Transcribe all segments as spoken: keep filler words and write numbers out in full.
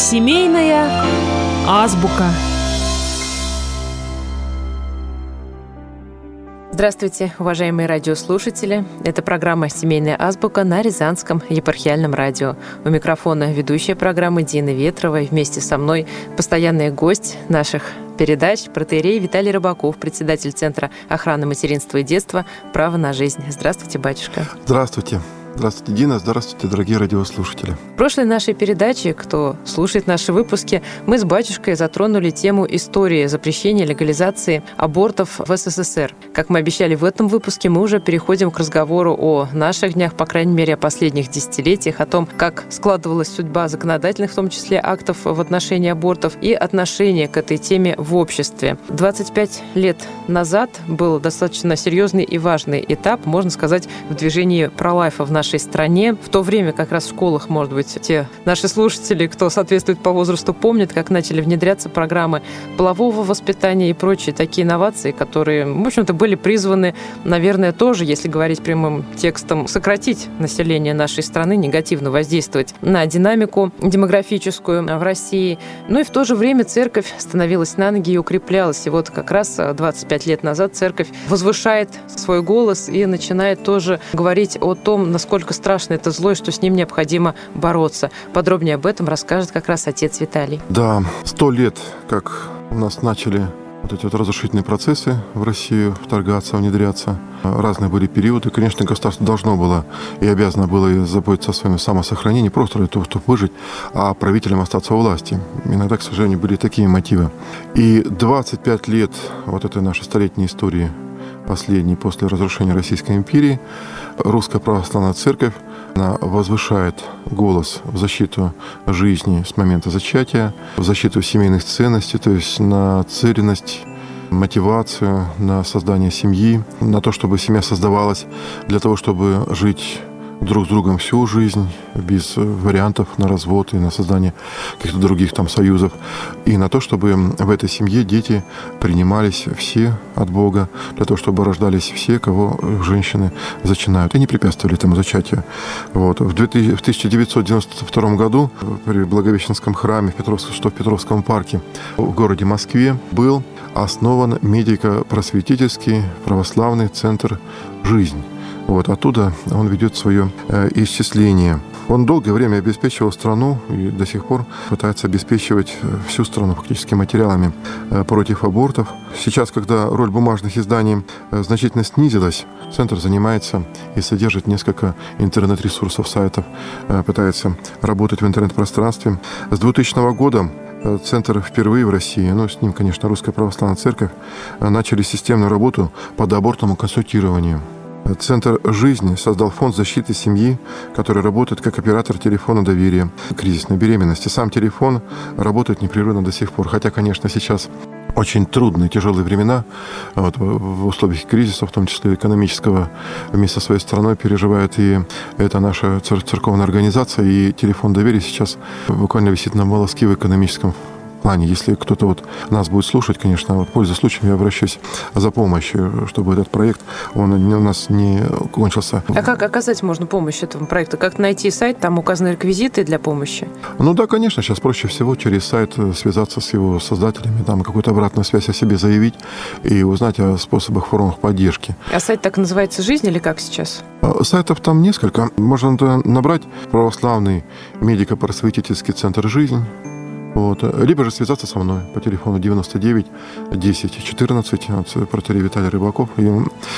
Семейная азбука. Здравствуйте, уважаемые радиослушатели. Это программа «Семейная азбука» на Рязанском епархиальном радио. У микрофона ведущая программы Дина Ветрова. И вместе со мной постоянный гость наших передач протоиерей Виталий Рыбаков, председатель Центра охраны материнства и детства «Право на жизнь». Здравствуйте, батюшка. Здравствуйте. Здравствуйте, Дина. Здравствуйте, дорогие радиослушатели. В прошлой нашей передаче, кто слушает наши выпуски, мы с батюшкой затронули тему истории запрещения легализации абортов в СССР. Как мы обещали в этом выпуске, мы уже переходим к разговору о наших днях, по крайней мере, о последних десятилетиях, о том, как складывалась судьба законодательных, в том числе актов в отношении абортов и отношение к этой теме в обществе. двадцать пять лет назад был достаточно серьезный и важный этап, можно сказать, в движении пролайфа в нашей стране. В то время как раз в школах, может быть, те наши слушатели, кто соответствует по возрасту, помнят, как начали внедряться программы полового воспитания и прочие такие инновации, которые, в общем-то, были призваны, наверное, тоже, если говорить прямым текстом, сократить население нашей страны, негативно воздействовать на динамику демографическую в России. Ну и в то же время церковь становилась на ноги и укреплялась. И вот как раз двадцать пять лет назад церковь возвышает свой голос и начинает тоже говорить о том, насколько Насколько страшно это зло, и что с ним необходимо бороться. Подробнее об этом расскажет как раз отец Виталий. Да, сто лет, как у нас начали вот эти вот разрушительные процессы в Россию вторгаться, внедряться. Разные были периоды. Конечно, государство должно было и обязано было заботиться о своем самосохранении, просто для того, чтобы выжить, а правителям остаться у власти. Иногда, к сожалению, были такие мотивы. И двадцать пять лет вот этой нашей столетней истории, последней после разрушения Российской империи, Русская Православная Церковь, она возвышает голос в защиту жизни с момента зачатия, в защиту семейных ценностей, то есть на цельность, мотивацию, на создание семьи, на то, чтобы семья создавалась для того, чтобы жить друг с другом всю жизнь, без вариантов на развод и на создание каких-то других там союзов. И на то, чтобы в этой семье дети принимались все от Бога, для того, чтобы рождались все, кого женщины зачинают, и не препятствовали этому зачатию. Вот. В тысяча девятьсот девяносто втором году при Благовещенском храме, что в Петровском парке в городе Москве, был основан медико-просветительский православный центр «Жизнь». Вот, оттуда он ведет свое э, исчисление. Он долгое время обеспечивал страну и до сих пор пытается обеспечивать всю страну фактически материалами э, против абортов. Сейчас, когда роль бумажных изданий э, значительно снизилась, Центр занимается и содержит несколько интернет-ресурсов, сайтов, э, пытается работать в интернет-пространстве. С двухтысячного года Центр впервые в России, ну, с ним, конечно, Русская Православная Церковь, э, начали системную работу по доабортному консультированию. Центр «Жизнь» создал фонд защиты семьи, который работает как оператор телефона доверия кризисной беременности. Сам телефон работает непрерывно до сих пор. Хотя, конечно, сейчас очень трудные, тяжелые времена, вот, в условиях кризиса, в том числе экономического, вместе со своей страной переживает и эта наша церковная организация, и телефон доверия сейчас буквально висит на волоске в экономическом плане. Если кто-то вот нас будет слушать, конечно, вот, пользуясь случаем, я обращаюсь за помощью, чтобы этот проект, он у нас не кончился. А как оказать можно помощь этому проекту? Как найти сайт? Там указаны реквизиты для помощи? Ну да, конечно, сейчас проще всего через сайт связаться с его создателями, там какую-то обратную связь о себе заявить и узнать о способах, формах поддержки. А сайт так называется «Жизнь» или как сейчас? Сайтов там несколько. Можно набрать «Православный медико-просветительский центр «Жизнь». Вот. Либо же связаться со мной по телефону девяносто девять десять четырнадцать, протоиерей Виталий Рыбаков. И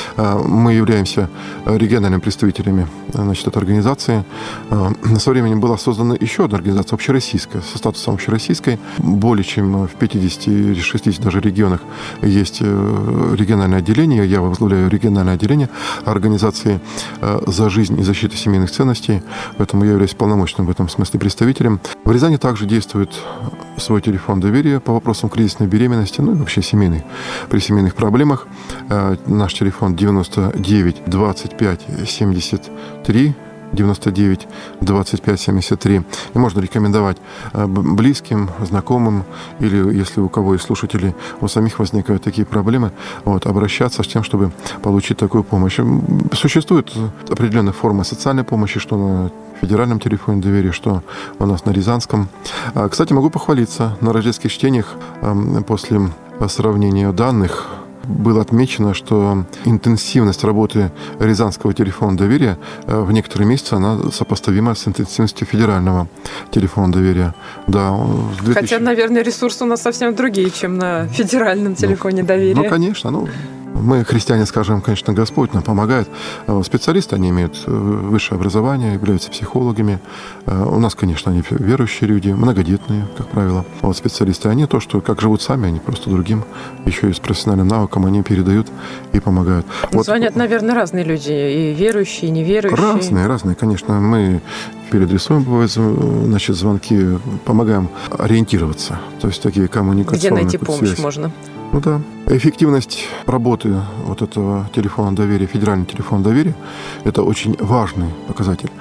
мы являемся региональными представителями, значит, этой организации. Со временем была создана еще одна организация, общероссийская, со статусом общероссийской. Более чем в пятидесяти или шестидесяти даже регионах есть региональное отделение. Я возглавляю региональное отделение организации «За жизнь и защиту семейных ценностей». Поэтому я являюсь полномочным в этом смысле представителем. В Рязани также действует свой телефон доверия по вопросам кризисной беременности, ну и вообще семейных, при семейных проблемах. Наш телефон девяносто девять двадцать пять семьдесят три девяносто девять двадцать пять семьдесят три. И можно рекомендовать близким, знакомым, или если у кого из слушателей у самих возникают такие проблемы, вот, обращаться с тем, чтобы получить такую помощь. Существуют определенные формы социальной помощи, что на федеральном телефоне доверия, что у нас на Рязанском. Кстати, могу похвалиться, на рождественских чтениях после сравнения данных было отмечено, что интенсивность работы Рязанского телефона доверия в некоторые месяцы она сопоставима с интенсивностью федерального телефона доверия. Да, две тысячи... Хотя, наверное, ресурсы у нас совсем другие, чем на федеральном телефоне ну, доверия. Ну, конечно. Ну, мы, христиане, скажем, конечно, Господь нам помогает. Специалисты, они имеют высшее образование, являются психологами. У нас, конечно, они верующие люди, многодетные, как правило. А вот специалисты, они то, что как живут сами, они просто другим, еще и с профессиональным навыком, они передают и помогают. Вот. Звонят, наверное, разные люди, и верующие, и неверующие. Разные, разные, конечно. Мы переадресуем, бывают, значит, звонки, помогаем ориентироваться. То есть такие коммуникационные. Где найти помощь связь. Можно? Ну да. Эффективность работы вот этого телефона доверия, федерального телефона доверия, это очень важный показатель.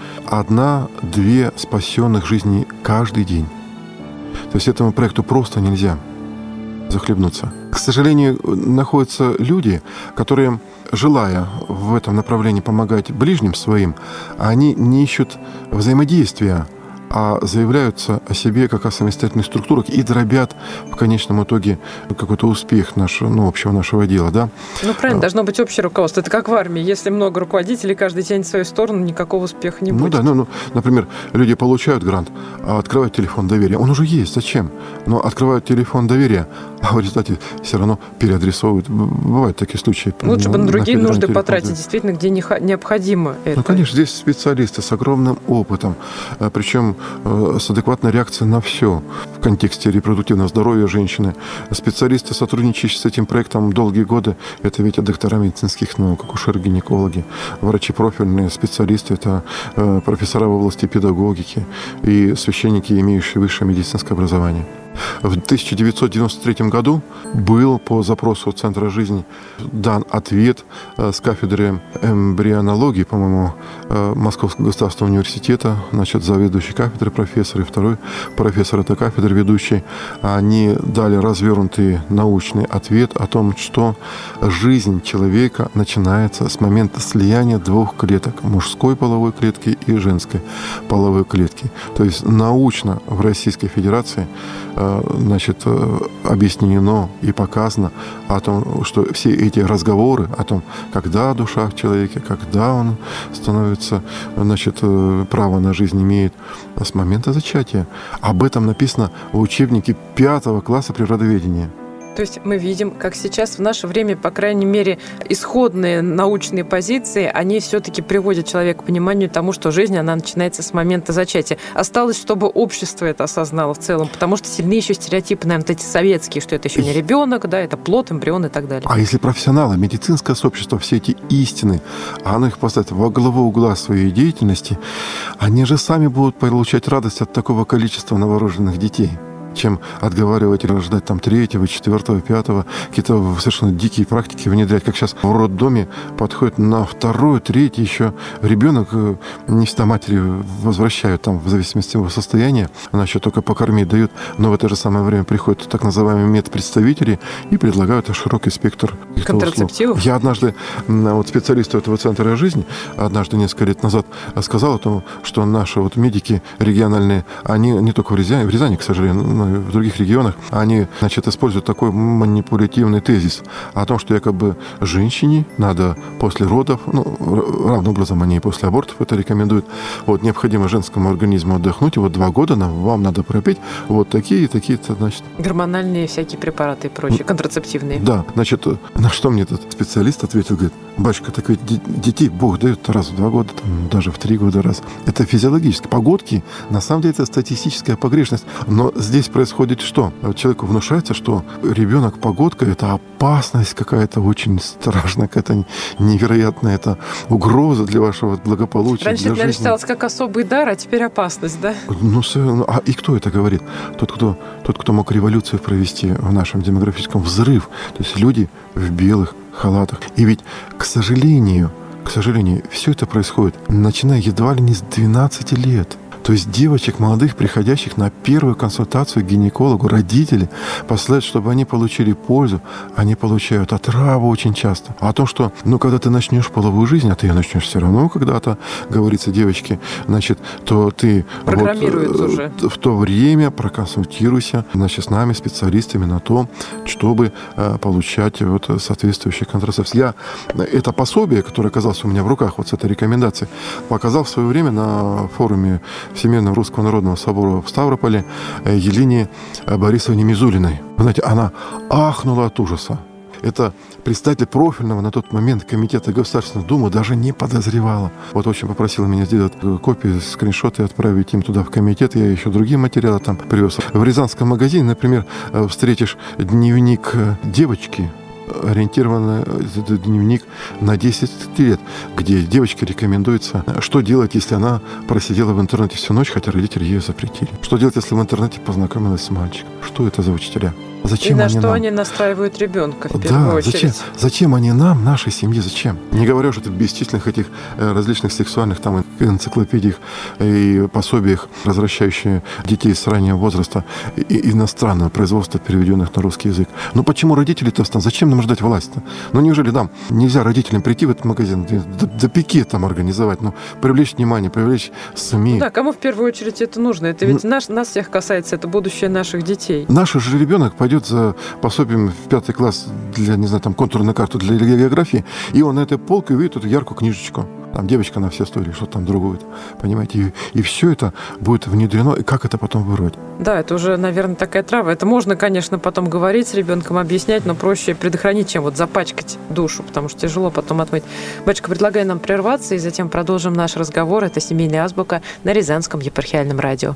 Одна-две спасенных жизней каждый день. То есть этому проекту просто нельзя захлебнуться. К сожалению, находятся люди, которые, желая в этом направлении помогать ближним своим, они не ищут взаимодействия, а заявляются о себе как о самостоятельных структурах и дробят в конечном итоге какой-то успех нашего, ну, общего нашего дела, да? Ну, правильно, должно быть общее руководство. Это как в армии. Если много руководителей, каждый тянет в свою сторону, никакого успеха не ну, будет. Да, ну, ну, например, люди получают грант, а открывают телефон доверия. Он уже есть, зачем? Но открывают телефон доверия, а в результате все равно переадресовывают. Бывают такие случаи. Лучше бы на другие на нужды потратить, действительно, где необходимо это. Ну, конечно, здесь специалисты с огромным опытом, причем с адекватной реакцией на все в контексте репродуктивного здоровья женщины. Специалисты, сотрудничающие с этим проектом долгие годы, это ведь доктора медицинских наук, акушеры-гинекологи, врачи профильные, специалисты, это профессора в области педагогики и священники, имеющие высшее медицинское образование. В тысяча девятьсот девяносто третьем году был по запросу Центра жизни дан ответ с кафедры эмбрионологии, по-моему, Московского государственного университета, значит, заведующий кафедрой профессор и второй профессор этой кафедры, ведущий. Они дали развернутый научный ответ о том, что жизнь человека начинается с момента слияния двух клеток, мужской половой клетки и женской половой клетки. То есть научно в Российской Федерации значит, объяснено и показано о том, что все эти разговоры о том, когда душа в человеке, когда он становится, значит, право на жизнь имеет с момента зачатия. Об этом написано в учебнике пятого класса природоведения. То есть мы видим, как сейчас в наше время, по крайней мере, исходные научные позиции, они все-таки приводят человека к пониманию тому, что жизнь, она начинается с момента зачатия. Осталось, чтобы общество это осознало в целом, потому что сильны еще стереотипы, наверное, вот эти советские, что это еще не ребенок, да, это плод, эмбрион и так далее. А если профессионалы, медицинское сообщество, все эти истины, оно их поставит во главу угла своей деятельности, они же сами будут получать радость от такого количества новорожденных детей, чем отговаривать или ждать там третьего, четвертого, пятого, какие-то совершенно дикие практики внедрять, как сейчас в роддоме подходит на второй, третий еще ребенок, не всегда матери возвращают там в зависимости от его состояния, она еще только покормить дают, но в это же самое время приходят так называемые медпредставители и предлагают широкий спектр контрацептивов. Услуг. Я однажды, вот специалисту этого центра жизни, однажды несколько лет назад сказал о том, что наши вот медики региональные, они не только в Рязани, в Рязани, к сожалению, в других регионах, они, значит, используют такой манипулятивный тезис о том, что якобы женщине надо после родов, ну, равным образом они и после абортов это рекомендуют, вот, необходимо женскому организму отдохнуть, и вот два года нам, вам надо пропить вот такие и такие-то, значит... Гормональные всякие препараты и прочие, контрацептивные. Да, значит, на что мне этот специалист ответил, говорит, батюшка, так ведь детей Бог дает раз в два года, там, даже в три года раз. Это физиологически. Погодки, на самом деле, это статистическая погрешность. Но здесь происходит что? Человеку внушается, что ребенок погодка – это опасность какая-то очень страшная, какая-то невероятная, это угроза для вашего благополучия. Раньше для это, наверное, жизни. считалось как особый дар, а теперь опасность, да? Ну, а и кто это говорит? Тот, кто, тот, кто мог революцию провести в нашем демографическом взрыв. То есть люди в белых халатах. И ведь, к сожалению, к сожалению, все это происходит, начиная едва ли не с двенадцати лет. То есть девочек молодых, приходящих на первую консультацию к гинекологу, родители посылают, чтобы они получили пользу, они получают отраву очень часто. А то, что, ну, когда ты начнешь половую жизнь, а ты ее начнешь все равно когда-то, говорится девочке, значит, то ты программируется вот, уже. В то время проконсультируйся, значит, с нами, специалистами, на то, чтобы э, получать вот соответствующие контрацепции. Я это пособие, которое оказалось у меня в руках, вот с этой рекомендацией, показал в свое время на форуме Всемирного Русского Народного Собора в Ставрополе Елене Борисовне Мизулиной. Вы знаете, она ахнула от ужаса. Это представитель профильного на тот момент комитета Государственной Думы даже не подозревала. Вот очень попросила меня сделать копии, скриншоты и отправить им туда в комитет. Я еще другие материалы там привез. В Рязанском магазине, например, встретишь дневник девочки, ориентированный дневник на десять лет, где девочке рекомендуется, что делать, если она просидела в интернете всю ночь, хотя родители ее запретили. Что делать, если в интернете познакомилась с мальчиком? Что это за учителя? Зачем и на они что нам? они настраивают ребенка в первую да, очередь? Зачем, зачем они нам, нашей семье, зачем? Не говоря уже о бесчисленных этих различных сексуальных там энциклопедиях и пособиях, возвращающие детей с раннего возраста и иностранного производства, переведенных на русский язык. Ну почему родители-то встанут? Зачем нам ждать власть-то? Ну неужели там нельзя родителям прийти в этот магазин, до, до пикет там организовать, ну привлечь внимание, привлечь СМИ? Ну, да, кому в первую очередь это нужно? Это ведь ну, наш, нас всех касается, это будущее наших детей. Наш же ребенок пойдет за пособием в пятый класс для, не знаю, там, контурную карту для географии, и он на этой полке увидит эту яркую книжечку. Там девочка на все сто или что-то там другое. Понимаете? И, и все это будет внедрено. И как это потом вырвать? Да, это уже, наверное, такая трава. Это можно, конечно, потом говорить с ребенком, объяснять, но проще предохранить, чем вот запачкать душу, потому что тяжело потом отмыть. Батюшка, предлагаю нам прерваться, и затем продолжим наш разговор. Это «Семейная азбука» на Рязанском епархиальном радио.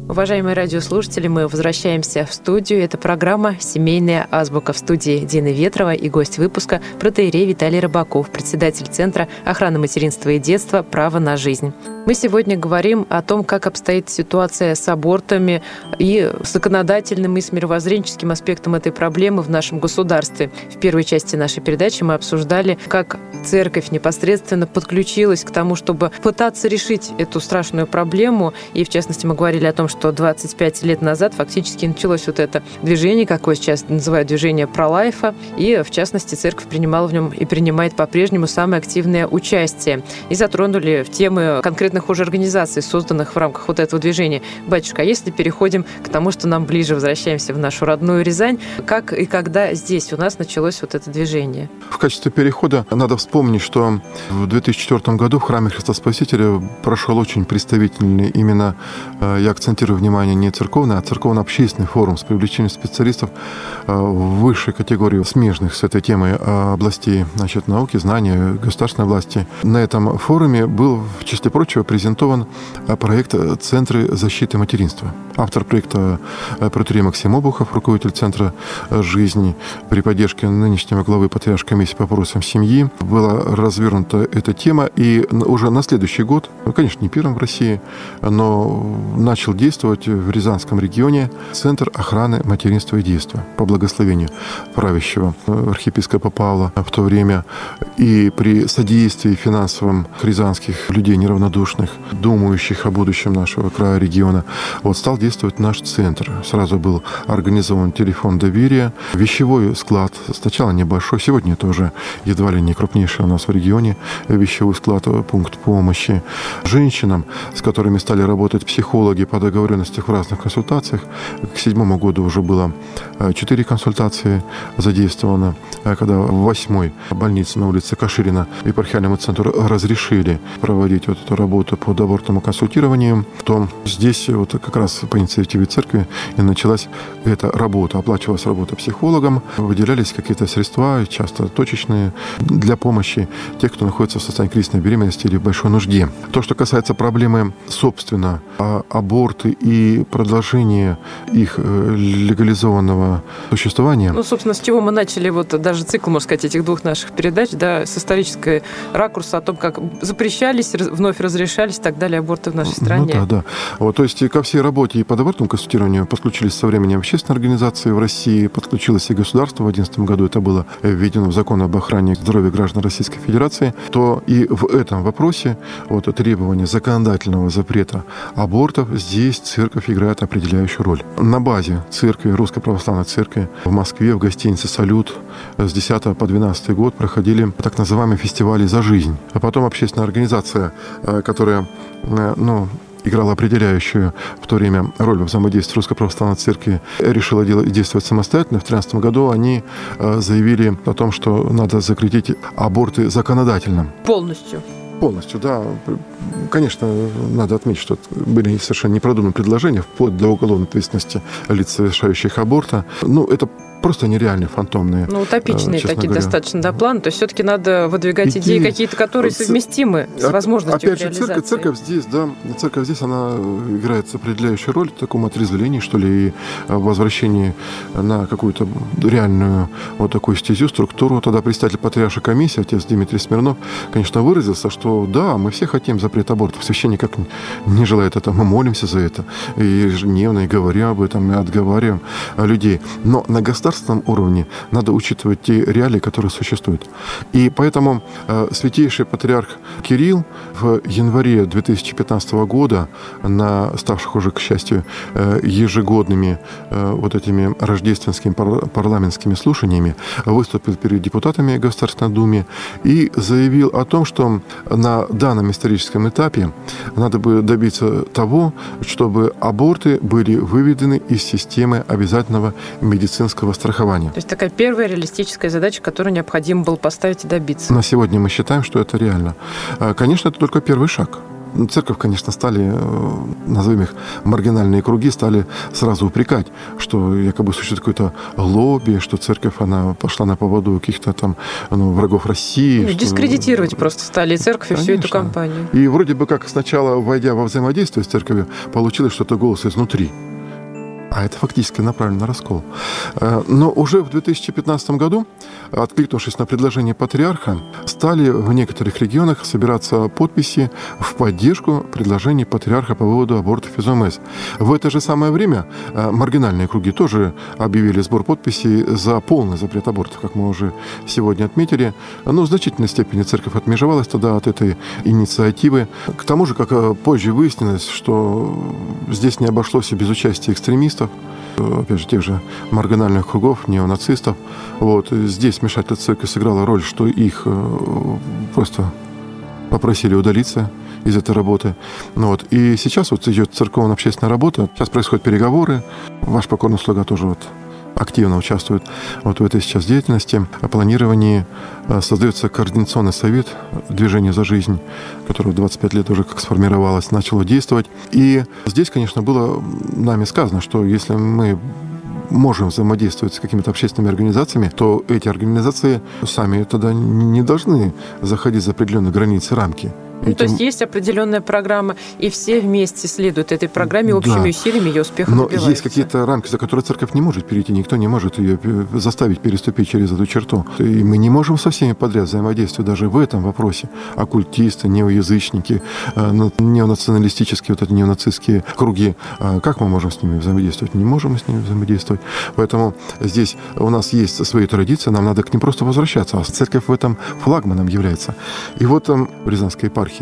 Уважаемые радиослушатели, мы возвращаемся в студию. Это программа «Семейная азбука». В студии Дина Ветрова и гость выпуска протоиерей Виталий Рыбаков, председатель Центра охраны материнства и детства «Право на жизнь». Мы сегодня говорим о том, как обстоит ситуация с абортами и с законодательным и с мировоззренческим аспектом этой проблемы в нашем государстве. В первой части нашей передачи мы обсуждали, как церковь непосредственно подключилась к тому, чтобы пытаться решить эту страшную проблему. И, в частности, мы говорили о том, что двадцать пять лет назад фактически началось вот это движение, какое сейчас называют движение пролайфа. И, в частности, церковь принимала в нем и принимает по-прежнему самое активное участие. И затронули в темы конкретных уже организаций, созданных в рамках вот этого движения. Батюшка, а если переходим к тому, что нам ближе, возвращаемся в нашу родную Рязань, как и когда здесь у нас началось вот это движение? В качестве перехода надо вспомнить, что в две тысячи четвёртом году в храме Христа Спасителя прошел очень представительный, именно, я акцентирую внимание, не церковный, а церковно-общественный форум с привлечением специалистов в высшей категории, смежных с этой темой областей, значит, науки, знания, государственной власти. На этом форуме был, в числе прочего, презентован проект «Центры защиты материнства». Автор проекта протоиерей Максим Обухов, руководитель Центра жизни, при поддержке нынешнего главы Патриаршей комиссии по вопросам семьи, была развернута эта тема, и уже на следующий год, ну, конечно, не первым в России, но начал действовать в Рязанском регионе Центр охраны материнства и детства по благословению правящего архиепископа Павла в то время, и при содействии финансовом рязанских людей неравнодушных, думающих о будущем нашего края, региона, вот стал действовать наш центр. Сразу был организован телефон доверия, вещевой склад, сначала небольшой, сегодня это уже едва ли не крупнейший у нас в регионе вещевой склад, пункт помощи женщинам, с которыми стали работать психологи по договоренностях в разных консультациях. К седьмому году уже было четыре консультации задействовано, когда в восьмой больнице на улице Каширина епархиальному центру разрешили проводить вот эту работу по абортному консультированию, то здесь вот как раз по инициативе церкви и началась эта работа. Оплачивалась работа психологом, выделялись какие-то средства, часто точечные, для помощи тех, кто находится в состоянии кризисной беременности или в большой нужде. То, что касается проблемы, собственно, аборты и продолжения их легализованного существования. Ну, собственно, с чего мы начали вот даже цикл, можно сказать, этих двух наших передач, да, с исторической ракурса о том, как запрещались, вновь разрешались и так далее аборты в нашей стране. Ну, да, да. Вот, то есть ко всей работе и по абортному консультированию подключились со временем общественные организации в России, подключилось и государство. В две тысячи одиннадцатом году это было введено в закон об охране здоровья граждан Российской Федерации. То и в этом вопросе вот, требования законодательного запрета абортов здесь церковь играет определяющую роль. На базе церкви, Русской Православной Церкви в Москве в гостинице «Салют» с десятого по двенадцатый год проходили так называемые фестивали «За жизнь». А потом общественная организация, которая, ну, играла определяющую в то время роль во взаимодействии Русской Православной Церкви, решила делать, действовать самостоятельно. В две тысячи тринадцатом году они заявили о том, что надо запретить аборты законодательно. Полностью. Полностью, да. Конечно, надо отметить, что были совершенно непродуманные предложения, вплоть до уголовной ответственности лиц, совершающих аборты. Ну, это просто нереальные, фантомные. Ну, утопичные такие говоря. Достаточно, да, планы. То есть все-таки надо выдвигать идеи, идеи какие-то, которые совместимы с возможностью опять же, реализации. Церковь, церковь здесь, да, церковь здесь, она играет определяющую роль в таком отрезвлении, что ли, и возвращении на какую-то реальную вот такую стезю, структуру. Тогда председатель Патриаршей комиссии, отец Дмитрий Смирнов, конечно, выразился, что да, мы все хотим запрет абортов. Священник как не желает этого, мы молимся за это и ежедневно, и говорим об этом, и отговариваем людей. Но на государственном уровне надо учитывать те реалии, которые существуют. И поэтому э, святейший патриарх Кирилл в январе две тысячи пятнадцатого года на ставших уже, к счастью, э, ежегодными э, вот этими рождественскими пар- парламентскими слушаниями выступил перед депутатами Государственной Думы и заявил о том, что на данном историческом этапе надо бы добиться того, чтобы аборты были выведены из системы обязательного медицинского страхования. То есть такая первая реалистическая задача, которую необходимо было поставить и добиться. На сегодня мы считаем, что это реально. Конечно, это только первый шаг. церковь, конечно, стали, назовем их, маргинальные круги, стали сразу упрекать, что якобы существует какое-то лобби, что церковь, она пошла на поводу каких-то там ну, врагов России. Ну, что... Дискредитировать просто стали и церковь, и всю эту компанию. И вроде бы как сначала, войдя во взаимодействие с церковью, получилось что-то голос изнутри. А это фактически направлено на раскол. Но уже в две тысячи пятнадцатом году, откликнувшись на предложение патриарха, стали в некоторых регионах собираться подписи в поддержку предложений патриарха по выводу абортов из ОМС. В это же самое время маргинальные круги тоже объявили сбор подписей за полный запрет абортов, как мы уже сегодня отметили. Но в значительной степени церковь отмежевалась тогда от этой инициативы. К тому же, как позже выяснилось, что здесь не обошлось и без участия экстремистов, опять же, тех же маргинальных кругов, неонацистов. Вот. Здесь вмешательство церкви сыграло роль, что их просто попросили удалиться из этой работы. Вот. И сейчас вот идет церковно-общественная работа, сейчас происходят переговоры. Ваш покорный слуга тоже вот активно участвует вот в этой сейчас деятельности. О планировании создается координационный совет «Движение за жизнь», которое двадцать пять лет уже как сформировалось, начало действовать. И здесь, конечно, было нами сказано, что если мы можем взаимодействовать с какими-то общественными организациями, то эти организации сами тогда не должны заходить за определенные границы, рамки. Ну, Этим... То есть есть определенная программа, и все вместе следуют этой программе, общими да. усилиями ее успеха добиваются. Но есть какие-то рамки, за которые церковь не может перейти, никто не может ее заставить переступить через эту черту. И мы не можем со всеми подряд взаимодействовать даже в этом вопросе. Оккультисты, неоязычники, неонационалистические, вот эти неонацистские круги. Как мы можем с ними взаимодействовать? Не можем мы с ними взаимодействовать. Поэтому здесь у нас есть свои традиции, нам надо к ним просто возвращаться. А церковь в этом флагманом является. И вот в Рязанской епархии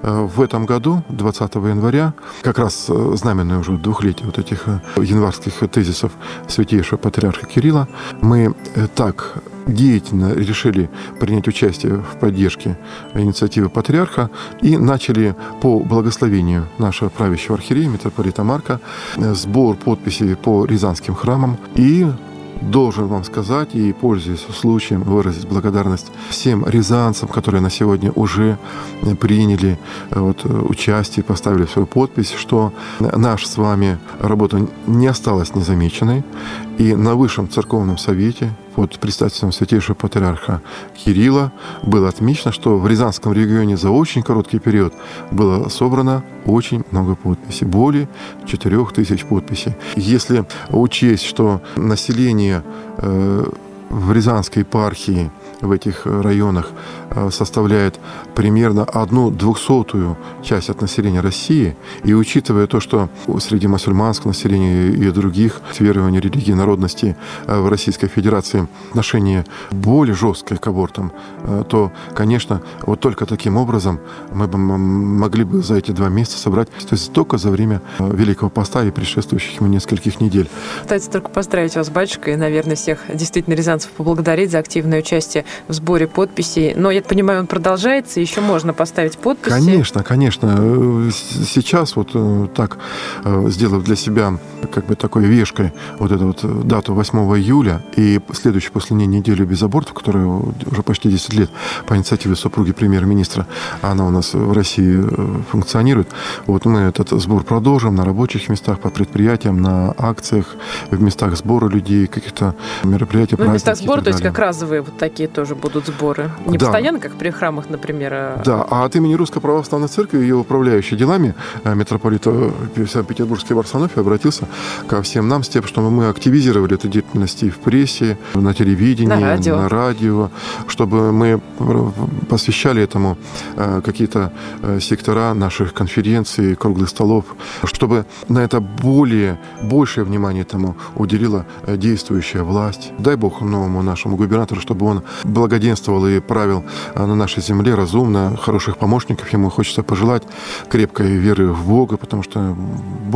в этом году, двадцатого января, как раз знаменное уже двухлетие вот этих январских тезисов святейшего патриарха Кирилла, мы так деятельно решили принять участие в поддержке инициативы патриарха и начали по благословению нашего правящего архиерея, митрополита Марка, сбор подписей по рязанским храмам. И должен вам сказать, и пользуясь случаем, выразить благодарность всем рязанцам, которые на сегодня уже приняли вот, участие, поставили свою подпись, что наша с вами работа не осталась незамеченной. И на Высшем Церковном Совете под председательством святейшего патриарха Кирилла было отмечено, что в Рязанском регионе за очень короткий период было собрано очень много подписей, более четырех тысяч подписей. Если учесть, что население э, в Рязанской епархии в этих районах составляет примерно одну двухсотую часть от населения России, и учитывая то, что среди мусульманского населения и других верований, религий, народностей в Российской Федерации отношение более жесткое к абортам, то, конечно, вот только таким образом мы бы могли бы за эти два месяца собрать, то есть только за время Великого Поста и предшествующих ему нескольких недель. Кстати, только поздравить вас с батюшкой, и, наверное, всех действительно рязанцев поблагодарить за активное участие в сборе подписей. Но, я понимаю, он продолжается, еще можно поставить подписи. Конечно, конечно. Сейчас вот так, сделав для себя как бы такой вешкой вот эту вот дату восьмого июля и следующую после нее неделю без абортов, которая уже почти десять лет по инициативе супруги премьер-министра, она у нас в России функционирует. Вот мы этот сбор продолжим на рабочих местах, по предприятиям, на акциях, в местах сбора людей, каких-то мероприятий, ну, праздники. В местах сбора, то есть как разовые вот такие тоже будут сборы. Не да. постоянно, как при храмах, например. А... Да, а от имени Русской Православной Церкви, ее управляющей делами, митрополит Санкт-Петербургский Варсонофий обратился ко всем нам с тем, что мы активизировали эту деятельность и в прессе, на телевидении, на радио, на радио чтобы мы посвящали этому какие-то сектора наших конференций, круглых столов, чтобы на это более, большее внимание этому уделила действующая власть. Дай Бог новому нашему губернатору, чтобы он благоденствовал и правил на нашей земле разумно, хороших помощников. Ему хочется пожелать крепкой веры в Бога, потому что больше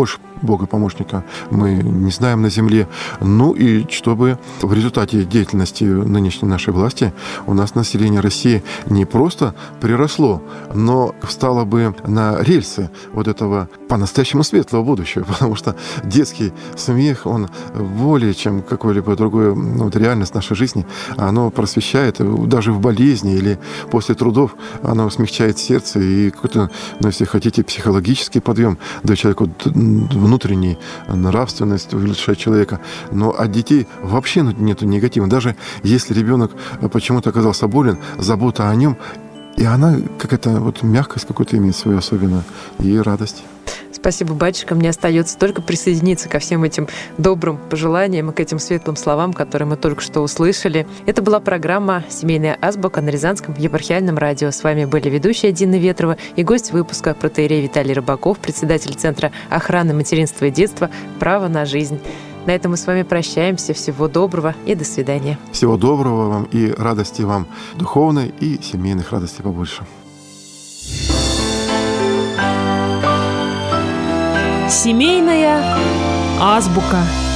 Бога-помощника мы не знаем на земле. Ну и чтобы в результате деятельности нынешней нашей власти у нас население России не просто приросло, но встало бы на рельсы вот этого по-настоящему светлого будущего, потому что детский смех, он более чем какой-либо другой, ну, вот реальность нашей жизни, оно просвещает даже в болезни или после трудов, оно смягчает сердце и какой-то, ну, если хотите, психологический подъем дает человеку, внутренний, нравственность улучшает человека. Но от детей вообще нету негатива. Даже если ребенок почему-то оказался болен, забота о нем, и она какая-то вот мягкость какую-то имеет свою особенную, и радость. Спасибо, батюшка. Мне остается только присоединиться ко всем этим добрым пожеланиям и к этим светлым словам, которые мы только что услышали. Это была программа «Семейная азбука» на Рязанском епархиальном радио. С вами были ведущая Дина Ветрова и гость выпуска протоиерей Виталий Рыбаков, председатель Центра охраны материнства и детства «Право на жизнь». На этом мы с вами прощаемся. Всего доброго и до свидания. Всего доброго вам и радости вам духовной и семейных радостей побольше. Семейная азбука.